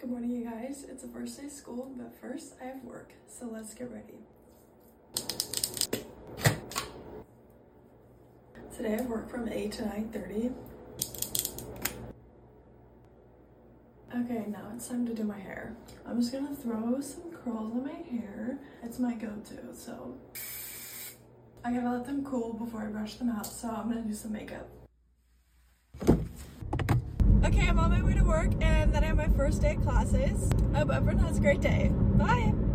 Good morning, you guys. It's the first day of school, but first I have work, so let's get ready. Today I have work from 8 to 9:30. Okay, now it's time to do my hair. I'm just gonna throw some curls in my hair. It's my go-to, so I gotta let them cool before I brush them out, so I'm gonna do some makeup. Okay, I'm on my way to work, and then I have my first day of classes. I hope everyone has a great day. Bye!